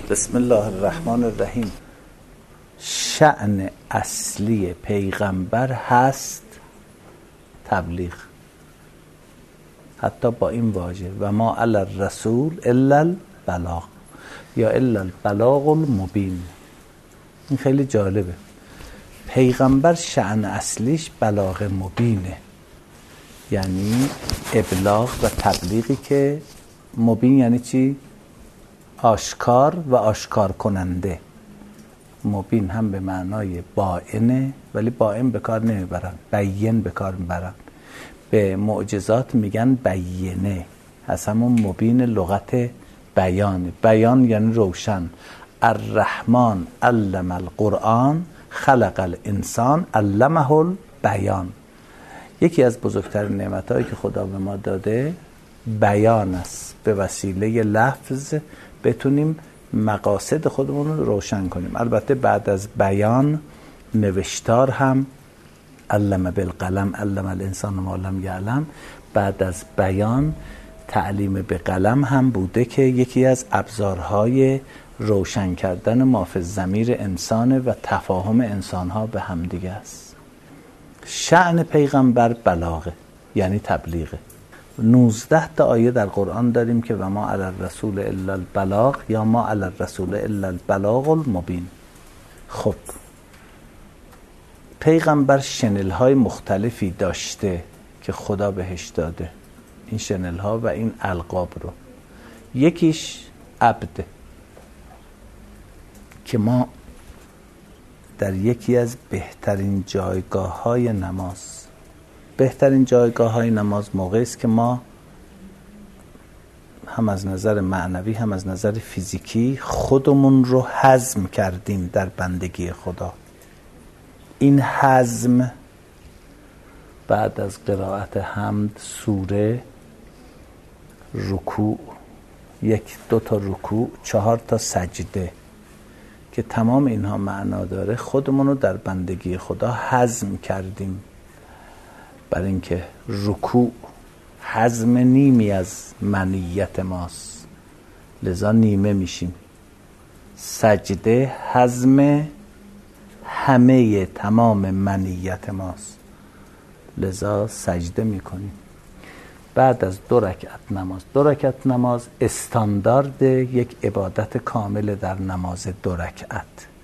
بسم الله الرحمن الرحیم. شأن اصلی پیغمبر هست تبلیغ، حتی با این واژه و ما علی الرسول الا البلاغ یا الا البلاغ المبین. این خیلی جالبه. پیغمبر شأن اصلیش بلاغ مبینه، یعنی ابلاغ و تبلیغی که مبین یعنی چی؟ آشکار و آشکار کننده. مبین هم به معنای باینه، ولی باین به کار نمیبرن، بیین به کار میبرن. به معجزات میگن بیینه، از همون مبین لغت بیان. بیان یعنی روشن. الرحمن علم القرآن خلق الانسان علمه البیان. یکی از بزرگترین نعمتایی که خدا به ما داده بیان است. به وسیله لفظ بتونیم مقاصد خودمون رو روشن کنیم. البته بعد از بیان نوشتار هم، علم بالقلم علم الانسان ما لم یعلم. بعد از بیان تعلیم به قلم هم بوده که یکی از ابزارهای روشن کردن ما فی الضمیر انسانه و تفاهم انسانها به همدیگه است. شأن پیغمبر بلاغه، یعنی تبلیغه. 19 تا آیه در قرآن داریم که و ما علی الرسول الا البلاغ یا ما علی الرسول الا البلاغ المبین. خب پیغمبر شنل های مختلفی داشته که خدا بهش داده، این شنل ها و این القاب رو. یکیش عبد که ما در یکی از بهترین جایگاه های نماز، بهترین جایگاه های نماز موقعی است که ما هم از نظر معنوی هم از نظر فیزیکی خودمون رو هضم کردیم در بندگی خدا. این هضم بعد از قرائت حمد، سوره، رکوع، 1-2 تا رکوع، 4 تا سجده که تمام اینها معنا داره، خودمون رو در بندگی خدا هضم کردیم. برای اینکه رکوع هضم نیمی از منیت ماست، لذا نیمه میشیم. سجده هضم همه تمام منیت ماست، لذا سجده میکنیم. بعد از 2 رکعت نماز، 2 رکعت نماز استاندارد یک عبادت کامل در نماز 2 رکعت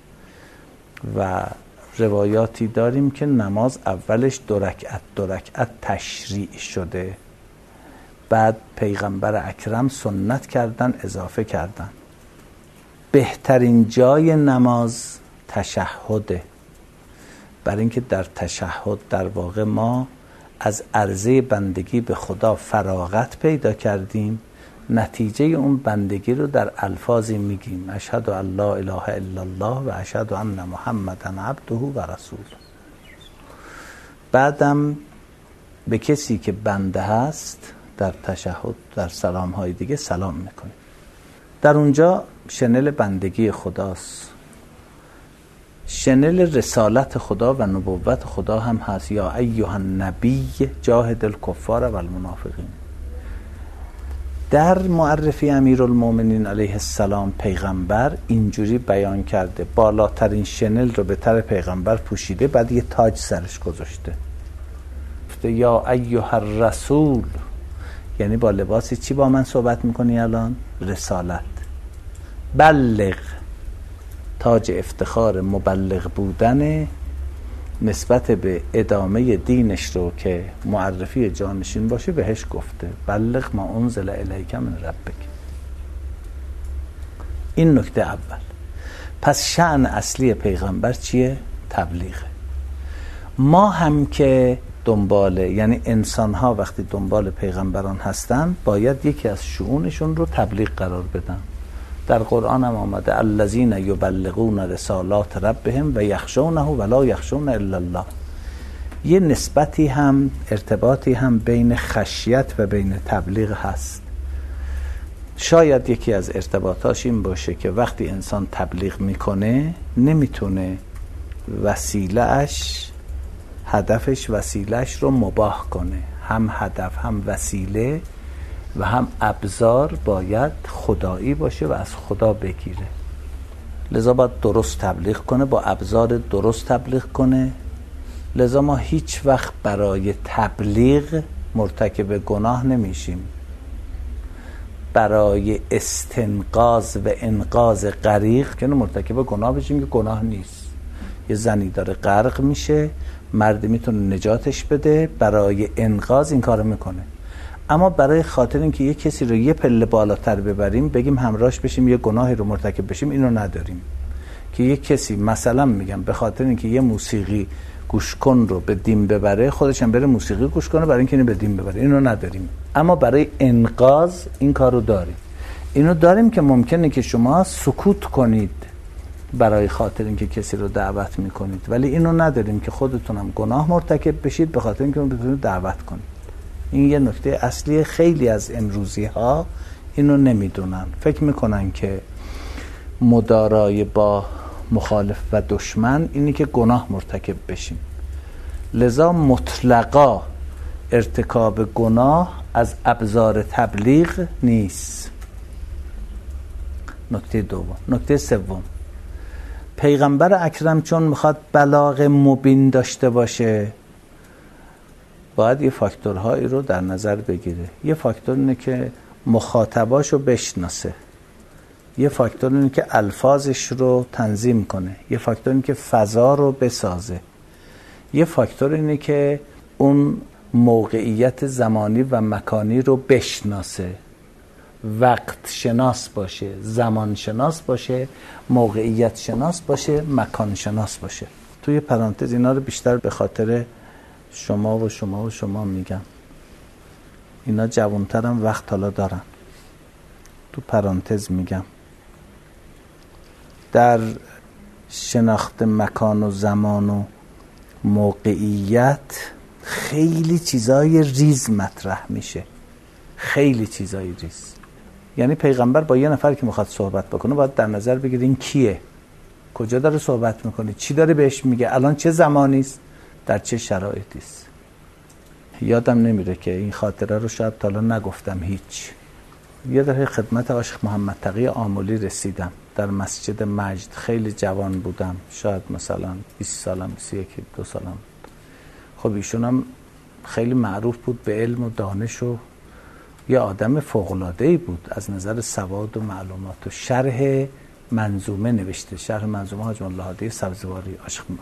و روایاتی داریم که نماز اولش 2 رکعت تشریع شده، بعد پیغمبر اکرم سنت کردن، اضافه کردن. بهترین جای نماز تشهده، برای اینکه در تشهد در واقع ما از عرضه بندگی به خدا فراغت پیدا کردیم. نتیجه اون بندگی رو در الفاظی میگیم: اشهد ان لا اله الا الله و اشهد ان محمدا عبده و رسوله. بعدم به کسی که بنده هست در تشهد، در سلام های دیگه سلام میکنیم. در اونجا شنل بندگی خداست، شنل رسالت خدا و نبوت خدا هم هست. یا ایها النبی جاهد الکفار و المنافقین. در معرفی امیرالمومنین علیه السلام پیغمبر اینجوری بیان کرده: بالاترین شنل رو به تر پیغمبر پوشیده، بعد یه تاج سرش گذاشته. یا ایها الرسول، یعنی با لباسی چی با من صحبت میکنی الان؟ رسالت. بلغ، تاج افتخار مبلغ بودن نسبت به ادامه دینش رو که معرفی جانشین باشه بهش گفته: بلغ ما انزل الیک من ربک. این نکته اول. پس شأن اصلی پیغمبر چیه؟ تبلیغه. ما هم که یعنی انسان ها وقتی دنبال پیغمبران هستن باید یکی از شؤونشون رو تبلیغ قرار بدن. در قرآن هم آمده: الذین یبلغون رسالات ربهم و یخشونه ولا یخشون الا الله. یه نسبتی هم، ارتباطی هم بین خشیت و بین تبلیغ هست. شاید یکی از ارتباطاش این باشه که وقتی انسان تبلیغ میکنه نمیتونه هدفش وسیلهش رو مباح کنه. هم هدف هم وسیله و هم ابزار باید خدایی باشه و از خدا بگیره. لذا باید درست تبلیغ کنه، با ابزار درست تبلیغ کنه. لذا ما هیچ وقت برای تبلیغ مرتکب گناه نمیشیم. برای استنقاذ و انقاذ غریق که مرتکب گناه بشیم که گناه نیست. یه زنی داره غرق میشه، مردی میتونه نجاتش بده، برای انقاذ این کارو میکنه. اما برای خاطر اینکه یه کسی رو یه پله بالاتر ببریم، بگیم همراهش بشیم یه گناهی رو مرتکب بشیم، اینو نداریم. که یه کسی مثلا میگم به خاطر اینکه یه موسیقی گوش کن رو به دین ببره، خودش هم بره موسیقی گوش کنه برای اینکه اینو به دین ببره، اینو نداریم. اما برای انقاذ این کارو داریم. اینو داریم که ممکنه که شما سکوت کنید برای خاطر اینکه کسی رو دعوت میکنید، ولی اینو نداریم که خودتونم گناه مرتکب بشید به خاطر اینکه بتونید دعوت کنید. این یه نکته اصلی. خیلی از امروزی ها اینو نمیدونن، فکر میکنن که مدارای با مخالف و دشمن اینی که گناه مرتکب بشیم. لذا مطلقا ارتکاب گناه از ابزار تبلیغ نیست. نکته دوم. نکته سوم، پیغمبر اکرم چون میخواد بلاغ مبین داشته باشه، باید یه فاکتورهایی رو در نظر بگیره. یه فاکتور اینه که مخاطباشو بشناسه، یه فاکتور اینه که الفاظش رو تنظیم کنه، یه فاکتور اینه که فضا رو بسازه، یه فاکتور اینه که اون موقعیت زمانی و مکانی رو بشناسه، وقت شناس باشه، زمان شناس باشه، موقعیت شناس باشه، مکان شناس باشه. توی پرانتز اینا رو بیشتر به خاطر شما و شما و شما میگم. اینا جوانترم وقت حالا دارن. تو پرانتز میگم در شناخت مکان و زمان و موقعیت خیلی چیزای ریز مطرح میشه، خیلی چیزای ریز. یعنی پیغمبر با یه نفر که میخواد صحبت بکنه باید در نظر بگیرید این کیه، کجا داره صحبت میکنه، چی داره بهش میگه، الان چه زمانی است، در چه شرایطی است. یادم نمیره که این خاطره رو شاید تا الان نگفتم هیچ. یه دفعه خدمت عاشق محمد تقی آملی رسیدم در مسجد مجد. خیلی جوان بودم، شاید مثلا 20 سالم، 21 2 سالم. خب ایشون هم خیلی معروف بود به علم و دانش و یه آدم فوق‌العاده‌ای بود از نظر سواد و معلومات و شرح منظومه نوشته. شرح منظومه حاج الله سبزواری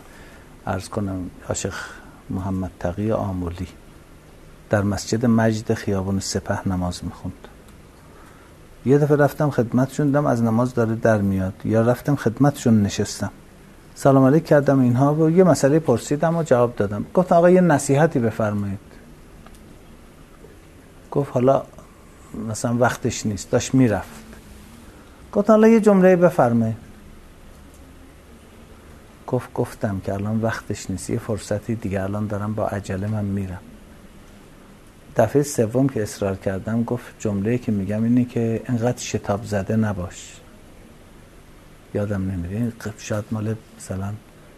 عاشق محمد تقی آملی در مسجد مجد خیابان سپه نماز میخوند. یه دفعه رفتم خدمتشون، دیدم از نماز داره در میاد، یا رفتم خدمتشون نشستم، سلام علیک کردم اینها و یه مسئله پرسیدم و جواب دادم. گفت آقا یه نصیحتی بفرمایید. گفت حالا مثلا وقتش نیست، داشت میرفت. گفت حالا یه جمله بفرمایید. گفتم که الان وقتش نیست، یه فرصتی دیگه الان دارم، با عجله من میرم. دفعه سوم که اصرار کردم گفت جمله‌ای که میگم اینه که انقدر شتاب زده نباش. یادم نمیره، شاید مال مثلا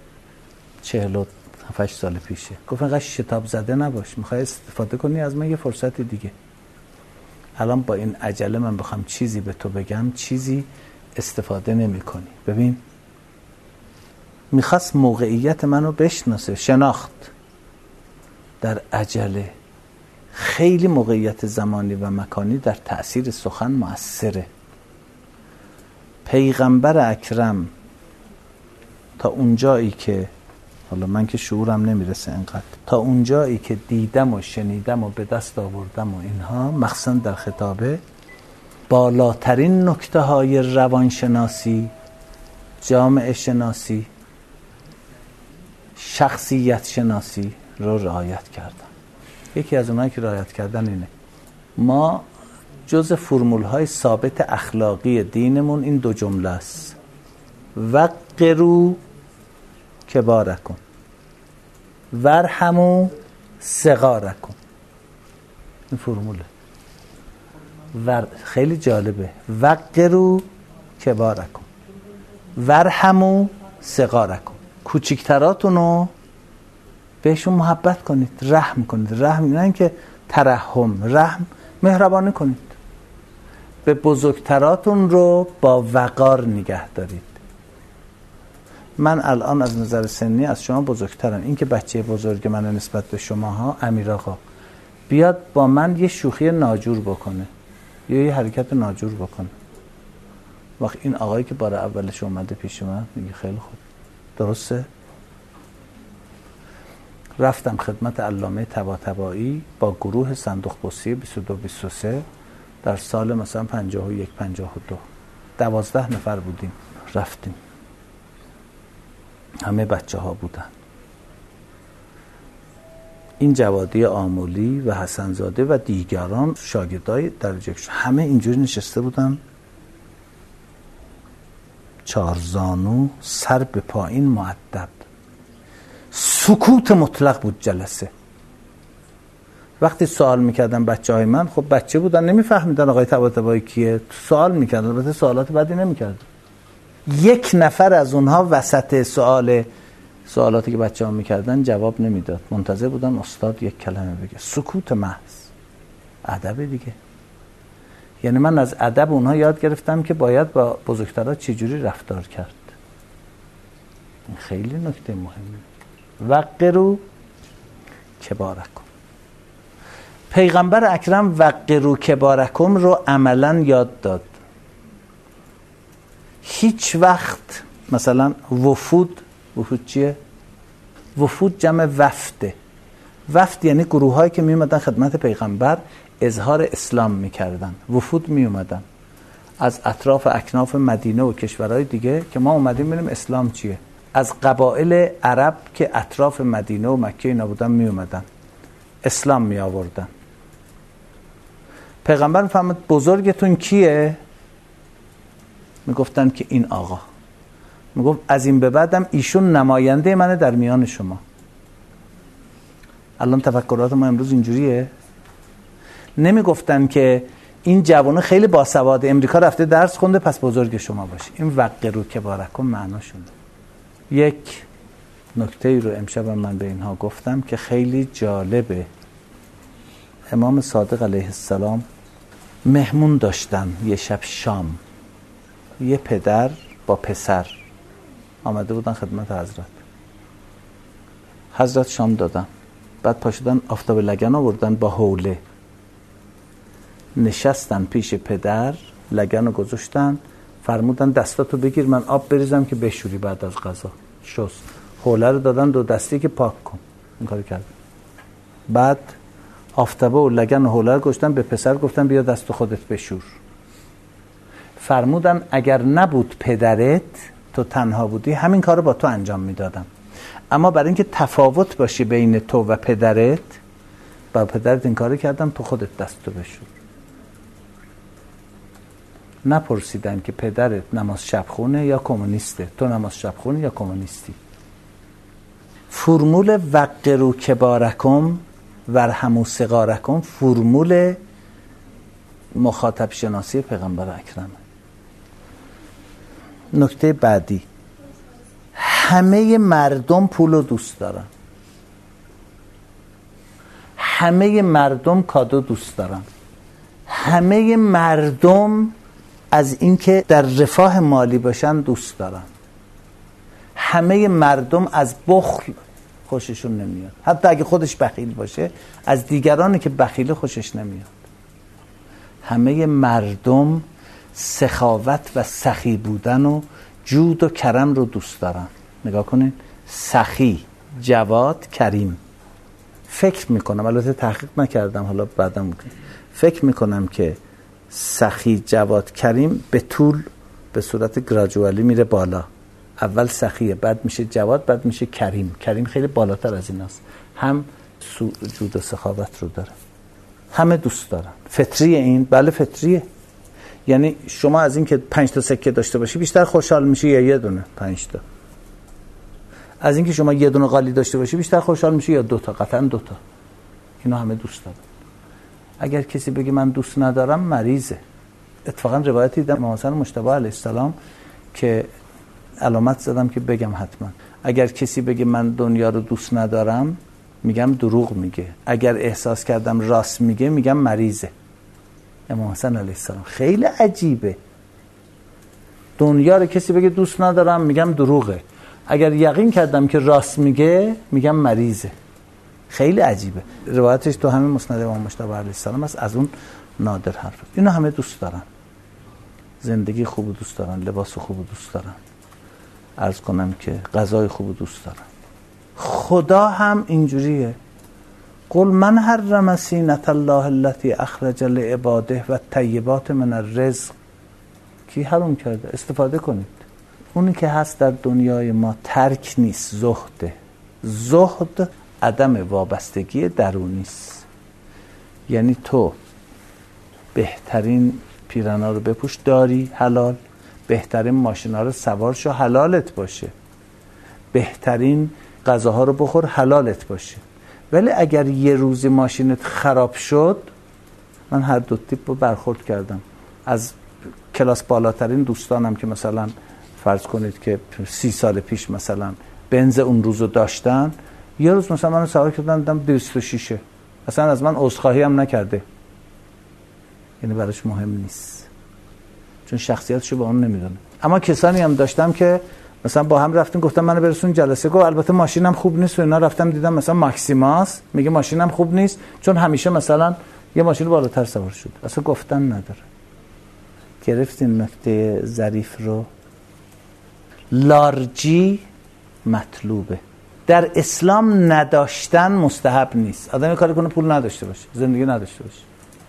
47 سال پیشه. گفت انقدر شتاب زده نباش، میخوای استفاده کنی از من، یه فرصت دیگه. الان با این عجله من بخوام چیزی به تو بگم، چیزی استفاده نمی کنی. ببین، میخواست موقعیت منو بشناسه، شناخت در عجله. خیلی موقعیت زمانی و مکانی در تأثیر سخن مؤثره. پیغمبر اکرم تا اونجایی که حالا من که شعورم نمیرسه انقدر، تا اونجایی که دیدم و شنیدم و به دست آوردم و اینها، مخصوصا در خطابه، بالاترین نکته های روانشناسی، جامعه شناسی، شخصیت شناسی رو رعایت کردم. یکی از اونایی که رعایت کردن اینه: ما جز فرمول های ثابت اخلاقی دینمون این 2 جمله است: وقروا کبارکم وارحموا صغارکم. این فرموله خیلی جالبه: وقروا کبارکم وارحموا صغارکم. کوچیکتراتونو بهشون محبت کنید، رحم کنید. رحم نه اینکه ترحم، رحم مهربانی کنید. به بزرگتراتون رو با وقار نگه دارید. من الان از نظر سنی از شما بزرگترم، این که بچه بزرگ من نسبت به شماها، امیر آقا بیاد با من یه شوخی ناجور بکنه یا یه حرکت ناجور بکنه، وقت این آقایی که بار اولش اومده پیش من میگه خیلی خوب، درسته؟ رفتم خدمت علامه طباطبایی با گروه صندوق پستی 22-23 در سال مثلا 51-52، 12 نفر بودیم، رفتیم، همه بچه ها بودن. این جوادی آمولی و حسنزاده و دیگران شاگردای درجه همه اینجوری نشسته بودن، چارزانو، سر به پایین، مؤدب. سکوت مطلق بود جلسه. وقتی سوال میکردن بچه های من، خب بچه بودن نمیفهمیدن آقای طباطبایی کیه، سوال میکردن، البته سوالات بدی نمیکردن. یک نفر از اونها وسط سوالاتی که بچه ها میکردن جواب نمیداد، منتظر بودن استاد یک کلمه بگه. سکوت محض. ادب دیگه. یعنی من از ادب اونها یاد گرفتم که باید با بزرگترها چجوری رفتار کرد. این خیلی نکته مهمه. وقروا کبارکم. پیغمبر اکرم وقروا کبارکم رو عملا یاد داد. هیچ وقت مثلا وفود چیه؟ وفود جمع وفده. وفد یعنی گروه هایی که می اومدن خدمت پیغمبر اظهار اسلام میکردن. وفود می اومدن از اطراف اکناف مدینه و کشورهای دیگه که ما اومدیم ببینیم اسلام چیه. از قبایل عرب که اطراف مدینه و مکه اینا بودن می اومدن اسلام می آوردن. پیغمبر میفهمد بزرگتون کیه؟ میگفتن که این آقا. میگفت از این به بعدم ایشون نماینده منه در میان شما. الان تفکرات ما امروز اینجوریه. نمیگفتن که این جوانه خیلی باسواد، امریکا رفته درس خونده پس بزرگ شما باشه. این وقروا کبارکم معناشونه. یک نکته رو امشب من به اینها گفتم که خیلی جالبه. امام صادق علیه السلام مهمون داشتن یه شب شام، یه پدر با پسر آمده بودن خدمت حضرت شام دادن، بعد پاشدن آفتاب لگن آوردن با حوله، نشستن پیش پدر، لگن رو گذاشتن، فرمودن دستاتو بگیر من آب بریزم که بشوری بعد از غذا. شست. حوله رو دادن دو دستی که پاک کن. این کارو کرد. بعد آفتابه و لگن و حوله رو گذاشتن، به پسر گفتن بیا دست خودت بشور. فرمودن اگر نبود پدرت، تو تنها بودی، همین کارو با تو انجام میدادم، اما برای اینکه تفاوت باشی بین تو و پدرت، با پدرت این کارو کردم، تو خودت دستو بشور. نپرسیدن که پدرت نماز شب خونه یا کمونیسته، تو نماز شب خونه یا کمونیستی. فرمول وقروا کبارکم وارحموا صغارکم فرمول مخاطب شناسی پیغمبر اکرم. نکته بعدی، همه مردم پول رو دوست دارن، همه مردم کادو دوست دارن، همه مردم از اینکه در رفاه مالی باشن دوست دارن، همه مردم از بخل خوششون نمیاد، حتی اگه خودش بخیل باشه از دیگرانی که بخیل خوشش نمیاد. همه مردم سخاوت و سخی بودن و جود و کرم رو دوست دارن. نگاه کنین، سخی، جواد، کریم. فکر میکنم، البته تحقیق نکردم، حالا بعدم فکر میکنم که سخی، جواد، کریم به طول به صورت گراجوالی میره بالا. اول سخیه، بعد میشه جواد، بعد میشه کریم. کریم خیلی بالاتر از این است. هم جود و سخاوت رو داره، همه دوست دارن. فطریه این؟ بله فطریه. یعنی شما از این که 5 تا سکه داشته باشی بیشتر خوشحال میشی یا یه دونه 5 تا؟ از این که شما یه دونه قالی داشته باشی بیشتر خوشحال میشی یا 2 تا؟ قطعا 2 تا. اینا همه دوست دارن. اگر کسی بگه من دوست ندارم مریضه. اتفاقا روایتی دیدم امام حسن مجتبی علیه السلام که علامت زدم که بگم حتما. اگر کسی بگه من دنیا رو دوست ندارم میگم دروغ میگه، اگر احساس کردم راست میگه میگم مریضه. امام حسن علیه السلام خیلی عجیبه. دنیا رو کسی بگه دوست ندارم میگم دروغه، اگر یقین کردم که راست میگه میگم مریضه. خیلی عجیبه. روایتش تو همین مسند امام مجتبی علیه السلام است، از اون نادر حرف. اینو همه دوست دارن، زندگی خوب دوست دارن، لباس خوب دوست دارن، عرض کنم که غذای خوب دوست دارن. خدا هم اینجوریه. قل من حرم زینة الله التي اخرج لعباده و الطیبات من الرزق. کی حرام کرده؟ استفاده کنید. اونی که هست در دنیای ما ترک نیست، زهده. زهد عدم وابستگی درونی است. یعنی تو بهترین پیرانا رو بپوش، داری حلال، بهترین ماشینا رو سوار شو، حلالت باشه، بهترین غذاها رو بخور، حلالت باشه. ولی اگر یه روزی ماشینت خراب شد، من هر دو تیپ رو برخورد کردم. از کلاس بالاترین دوستانم که مثلا فرض کنید که 30 سال پیش مثلا بنز اون روزو داشتن، یه روز مثلا منو سوار کردن دیدم 206 اصلا از من عذرخواهی هم نکرده. یعنی براش مهم نیست، چون شخصیتشو با اون نمیدونه. اما کسانی هم داشتم که مثلا با هم رفتیم، گفتم منو برسون جلسه، گفت البته ماشینم خوب نیست و اینا. رفتم دیدم مثلا ماکسیماس، میگه ماشینم خوب نیست چون همیشه مثلا یه ماشین بالاتر سوار شد. اصلا گفتن نداره. گرفتین نکته ظریف رو؟ لارجی مطلوبه. در اسلام نداشتن مستحب نیست. آدم کاری کنه پول نداشته باشه، زندگی نداشته باشه.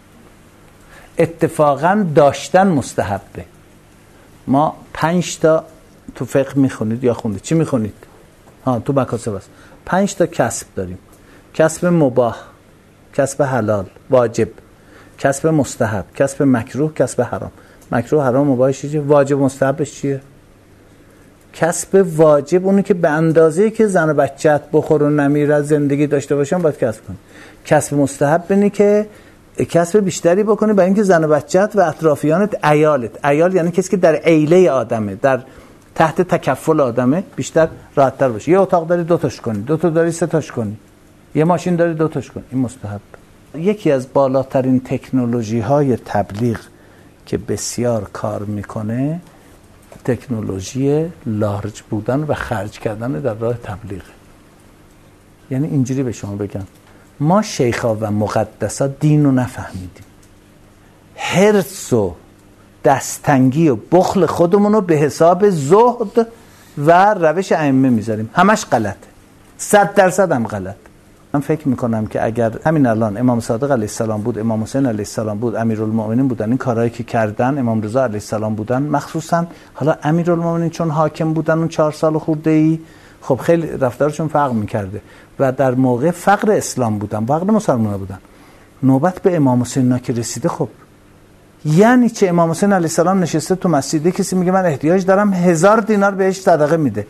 اتفاقا داشتن مستحبه. ما 5 تا تو فقه میخونید یا خوندید؟ چی میخونید؟ تو مکاسب است. 5 تا کسب داریم: کسب مباح، کسب حلال، واجب، کسب مستحب، کسب مکروه، کسب حرام. مکروه، حرام، مباحش چیه؟ واجب، مستحبش چیه؟ کسب واجب اونی که به اندازه‌ای که زن و بچه‌ت بخور و نمیره زندگی داشته باشن باید کسب کنی. کسب مستحب اینی که کسب بیشتری بکنی برای اینکه زن و بچه‌ت و اطرافیانت، عیال یعنی کسی که در عیله آدمه، در تحت تکفل آدمه، بیشتر راحت‌تر باشه. یه اتاق داری 2 تاش کنی، 2 تا داری 3 تاش کنی، یه ماشین داری 2 تاش کنی. این مستحب. یکی از بالاترین تکنولوژی‌های تبلیغ که بسیار کار میکنه تکنولوژی لارج بودن و خرج کردن در راه تبلیغ. یعنی اینجوری به شما بگم، ما شیخا و مقدسا دین رو نفهمیدیم، حرص و دستتنگی و بخل خودمون رو به حساب زهد و روش ائمه میذاریم. همش غلطه، 100% هم غلط. من فکر میکنم که اگر همین الان امام صادق علیه السلام بود، امام حسین علیه السلام بود، امیرالمومنین بودن، این کارهایی که کردن، امام رضا علیه السلام بودن، مخصوصا حالا امیرالمومنین چون حاکم بودن اون 4 سال خورده‌ای، خب خیلی رفتارشون فرق میکرده و در موقع فقر اسلام بودن، فقر مسلمان بودن. نوبت به امام حسین که رسیده، خب یعنی چه؟ امام حسین علیه السلام نشسته تو مسجد، کسی میگه من احتیاج دارم، 1000 دینار بهش صدقه میده.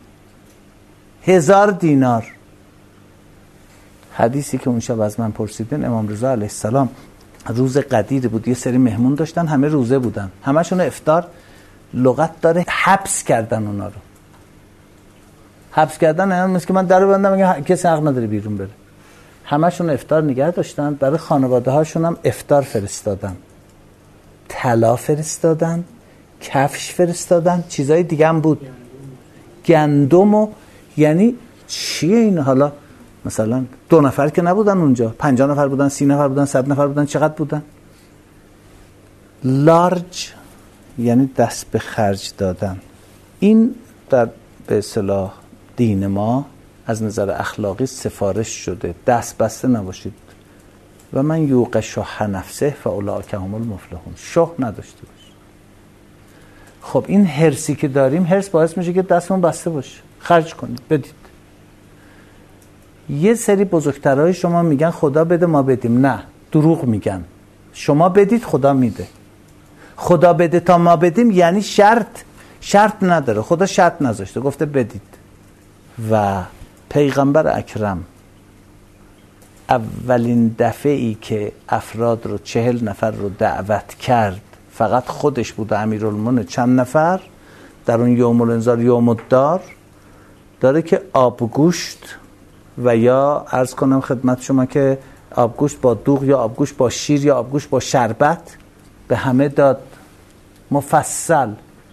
1000 دینار. حدیثی که اون شب از من پرسیدین، امام رضا علیه السلام روز قدیر بود، یه سری مهمون داشتن، همه روزه بودن، همشون افطار، لغت داره حبس کردن اونا رو. حبس کردن یعنی مثل که من درو ببندم میگه کسی حق نداره بیرون بره. همشون افطار نگه داشتن، برای خانواده هاشون هم افطار فرستادن، طلا فرستادن، کفش فرستادن، چیزای دیگه هم بود، گندم و یعنی چیه این؟ حالا مثلا 2 نفر که نبودن اونجا، 50 نفر بودن، 30 نفر بودن، 100 نفر بودن، چقدر بودن؟ لارج یعنی دست به خرج دادن. این در به اصطلاح دین ما از نظر اخلاقی سفارش شده، دست بسته نباشید. و من یوق شح نفسه فاولئک هم المفلحون. شح نداشته باش. خب این حرصی که داریم، حرص باعث میشه که دستمون بسته باشه، خرج کنید، بدید. یه سری بزرگترهای شما میگن خدا بده ما بدیم. نه، دروغ میگن. شما بدید خدا میده. خدا بده تا ما بدیم یعنی شرط نداره. خدا شرط نذاشته، گفته بدید. و پیغمبر اکرم اولین دفعی که افراد رو 40 نفر رو دعوت کرد، فقط خودش بود و امیرالمومنین چند نفر، در اون یوم الانذار یوم الدار داره که آبگوشت و یا عرض کنم خدمت شما که آبگوشت با دوغ یا آبگوشت با شیر یا آبگوشت با شربت به همه داد، مفصل.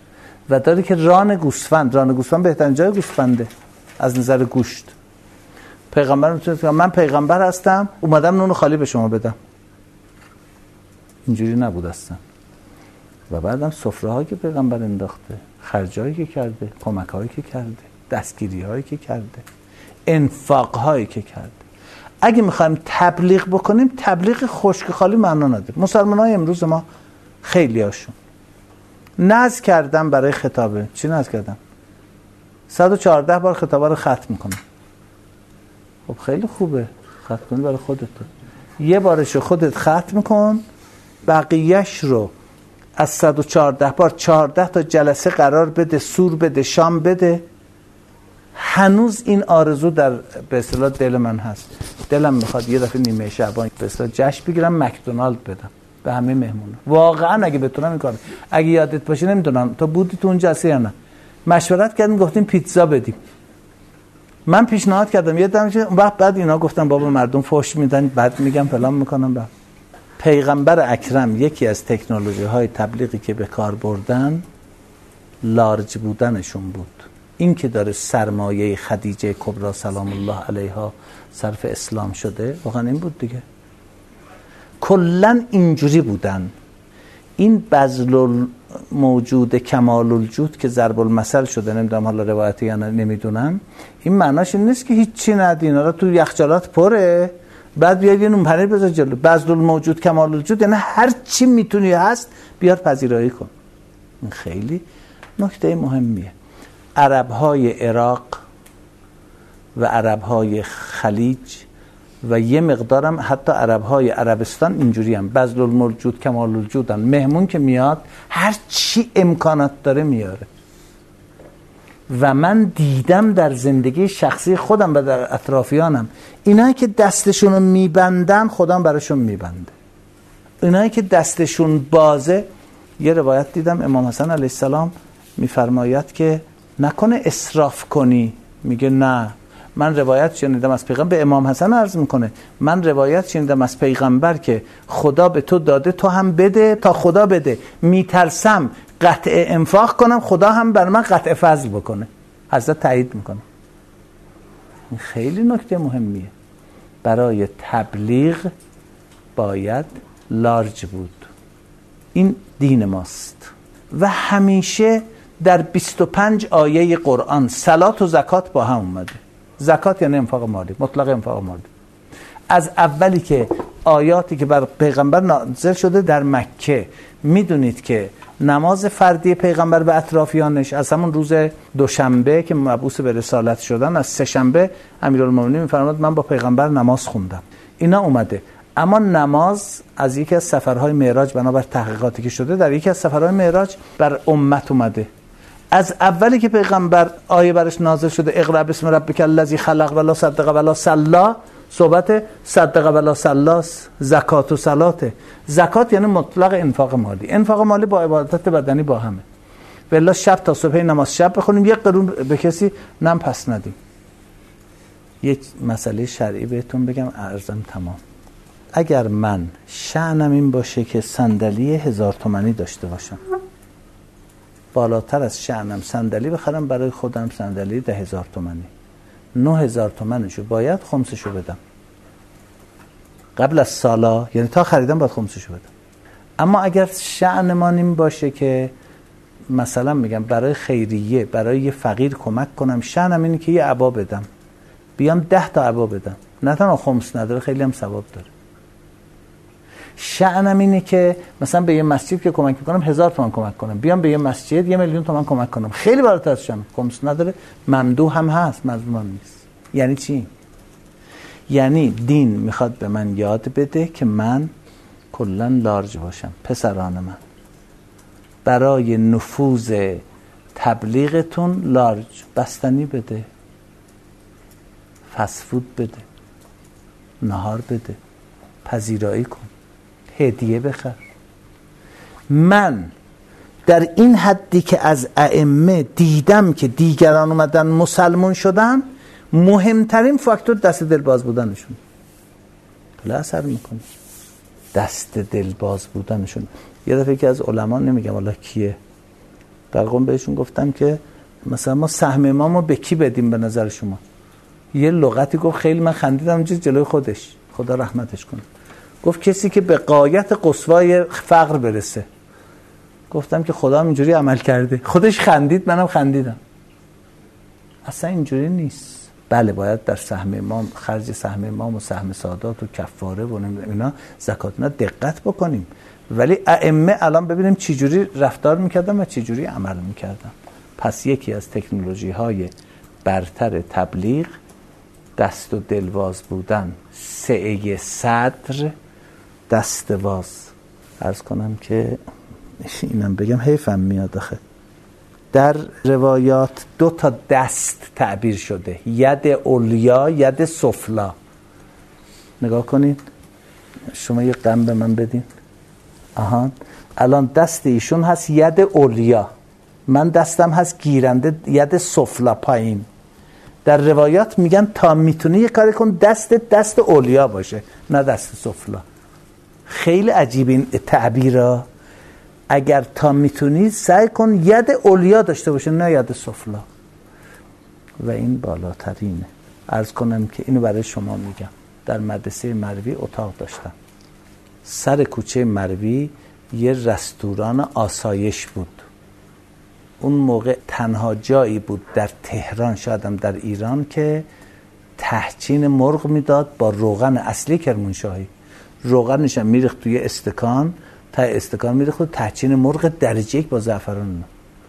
و داره که ران گوسفند بهترین جای گوسفنده از نظر گوشت. پیغمبر میتونه بگه من پیغمبر هستم اومدم نون خالی به شما بدم. اینجوری نبود اصلا. و بعدم سفره‌هایی که پیغمبر انداخته، خرجایی که کرده، کمک‌هایی که کرده، دستگیری‌هایی که کرده، انفاق‌هایی که کرده. اگه می‌خوایم تبلیغ بکنیم، تبلیغ خشک خالی معنا نداره. مسلمان‌های امروز ما خیلی‌هاشون نذر کردم برای خطابه. چی نذر کردم؟ 114 بار خطابه رو ختم می‌کنم. خب خیلی خوبه. ختم کنی برای خودت. یه بارشو خودت ختم کن، بقیه‌اش رو از 114 بار 14 تا جلسه قرار بده، سور بده، شام بده. هنوز این آرزو در به اصطلاح دل من هست. دلم میخواد یه دفعه نیمه شعبان به اصطلاح جشن بگیرم، مکدونالد بدم به همه مهمونا. واقعا اگه بتونم این کارو. اگه یادت باشه نمیدونم تو بودی تو اون جلسه یا نه، مشورت کردیم گفتیم پیتزا بدیم. من پیشنهاد کردم یه دفعه بعد اینا گفتن بابا مردم فحش میدن، بعد میگم فلان میکنم. بعد پیغمبر اکرم یکی از تکنولوژی های تبلیغی که به کار بردن لارج بودنشون بود. این که داره سرمایه خدیجه کبرا سلام الله علیها صرف اسلام شده واقعا این بود دیگه. کلن اینجوری بودن. این بذل موجود کمال الجود که ضرب المثل شده، نمیدونم حالا روایتی یا نمیدونم، این معناش این نیست که هیچی ندی، اینا رو تو یخچالات پره بعد بیاد یه نون پنیر بذار جلو. بذل الموجود کمال الجود یعنی هر چی میتونی هست بیار پذیرایی کن. این خیلی نکته مهمیه. عرب‌های عراق و عرب‌های خلیج و یه مقدارم حتی عرب‌های عربستان اینجوری هم بذل الموجود کمال الجودن. مهمون که میاد هر چی امکانات داره میاره. و من دیدم در زندگی شخصی خودم و در اطرافیانم اینایی که دستشون رو میبندن خودم براشون میبنده. اینایی که دستشون بازه، یه روایت دیدم امام حسن علیه السلام میفرماید که نکنه اسراف کنی. میگه نه، من روایت شنیدم از پیغمبر، به امام حسن عرض میکنه من روایت شنیدم از پیغمبر که خدا به تو داده تو هم بده تا خدا بده. میترسم قطع انفاق کنم خدا هم بر من قطع فضل بکنه. حضرت تایید میکنه. این خیلی نکته مهمیه. برای تبلیغ باید لارج بود. این دین ماست. و همیشه در 25 آیه قرآن صلات و زکات با هم اومده. زکات یعنی انفاق مالی، مطلق انفاق مالی. از اولی که آیاتی که بر پیغمبر نازل شده در مکه، میدونید که نماز فردی پیغمبر به اطرافیانش از همون روز دوشنبه که مبعوث به رسالت شدن، از سه شنبه امیرالمومنین میفرماد من با پیغمبر نماز خوندم. اینا اومده. اما نماز از یکی از سفرهای معراج بنابر تحقیقاتی که شده در یکی از سفرهای معراج بر امت اومده. از اولی که پیغمبر آیه برش نازل شده اقرأ بسم ربک الذی خلق ولا صدق ولا صلی، صحبت صدق ولا صلی، زکات و صلاته. زکات یعنی مطلق انفاق مالی. انفاق مالی با عبادت بدنی با همه. والله شب تا صبح نماز شب بخونیم، یک قرون به کسی نم پس ندیم. یک مسئله شرعی بهتون بگم عرضم تمام. اگر من شأنم این باشه که صندلی 1000 تومانی داشته باشم، بالاتر از شأنم صندلی بخرم برای خودم، صندلی 10,000 تومانی، 9,000 تومنشو باید خمسشو بدم قبل از سالا، یعنی تا خریدم باید خمسشو بدم. اما اگر شأن من این باشه که مثلا میگم برای خیریه، برای یه فقیر کمک کنم، شأنم اینه که یه عبا بدم، بیام 10 تا عبا بدم، نه تنها خمس نداره خیلی هم ثواب داره. شأنم اینه که مثلا به یه مسجد که کمک میکنم 1000 تومان کمک کنم، بیام به یه مسجد 1,000,000 تومان کمک کنم، خیلی بالاتر از شأن. خمس نداره، ممدوح هم هست، مظلوم هم نیست. یعنی چی؟ یعنی دین میخواد به من یاد بده که من کلن لارج باشم. پسران من، برای نفوذ تبلیغتون لارج بستنی بده، فسفود بده، نهار بده، پذیرایی کن، هدیه بخر. من در این حدی که از ائمه دیدم که دیگران اومدن مسلمون شدن، مهمترین فاکتور دست دل باز بودنشون. خیلی اثر میکنه دست دل باز بودنشون. یه دفعه که از علما، نمیگم والا کیه، در قم بهشون گفتم که مثلا ما سهم امامو به کی بدیم به نظر شما؟ یه لغتی گفت خیلی من خندیدم اونجا جلوی خودش، خدا رحمتش کنه. گفت کسی که به غایت قصوای فقر برسه. گفتم که خدا هم اینجوری عمل کرده. خودش خندید، منم خندیدم. اصلا اینجوری نیست. بله باید در سهم امام، خرج سهم امام و سهم سادات و کفاره و اینا زکات اینا دقت بکنیم، ولی ائمه الان ببینیم چی جوری رفتار میکردن و چی جوری عمل میکردن. پس یکی از تکنولوژی های برتر تبلیغ دست و دلواز بودن، سعه صدر دستواز. عرض کنم که اینم بگم حیفم میاد آخه. در روایات 2 تا دست تعبیر شده، ید علیا، ید سفلا. نگاه کنید، شما یه قم به من بدین. آها، الان دست ایشون هست ید علیا، من دستم هست گیرنده ید سفلا پایین. در روایات میگن تا میتونی یه کاری کن دست علیا باشه نه دست سفلا. خیلی عجیب این تعبیرها. اگر تا میتونی سعی کن ید علیا داشته باشه نه ید سفلا، و این بالاترینه. عرض کنم که اینو برای شما میگم. در مدرسه مروی اتاق داشتم، سر کوچه مروی یه رستوران آسایش بود. اون موقع تنها جایی بود در تهران، شایدم در ایران، که تهچین مرغ میداد با روغن اصلی کرمانشاهی. روغنش هم میریخت توی استکان، تا استکان میریخت و تهچین مرغ درجه 1 با زعفران.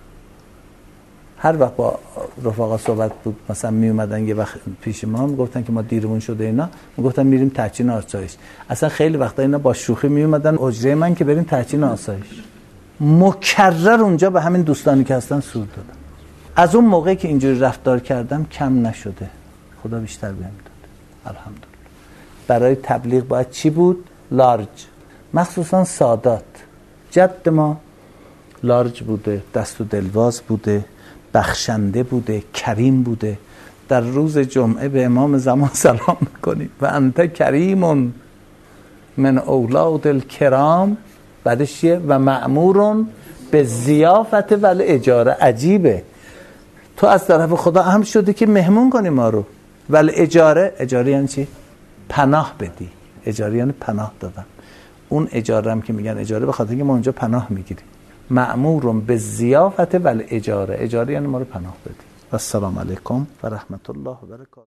هر وقت با رفقا صحبت بود، مثلا می اومدن یه وقت پیش ما میگفتن که ما دیرمون شده اینا، میگفتن میریم تهچین آسایش. اصلا خیلی وقتا اینا با شوخی می اومدن اجره من که بریم تهچین آسایش. مکرر اونجا به همین دوستانی که هستن سود دادم. از اون موقعی که اینجوری رفتار کردم کم نشده، خدا بیشتر بهم داده الحمدلله. برای تبلیغ باید چی بود؟ لارج، مخصوصا سادات. جد ما لارج بوده، دست و دلواز بوده، بخشنده بوده، کریم بوده. در روز جمعه به امام زمان سلام میکنیم و انت کریم من اولاد الکرام، بعدش چیه؟ و مأمور به ضیافت و الاجاره. عجیبه، تو از طرف خدا هم شده که مهمون کنی ما رو، ولی اجاره یعنی چی؟ پناه بدی. اجاره یعنی پناه دادن. اون اجاره هم که میگن اجاره به خاطر اینکه ما اونجا پناه میگیریم. مأمور به ضیافت و الاجاره، اجاره یعنی ما رو پناه بدی. و السلام علیکم و رحمت الله و برکاته.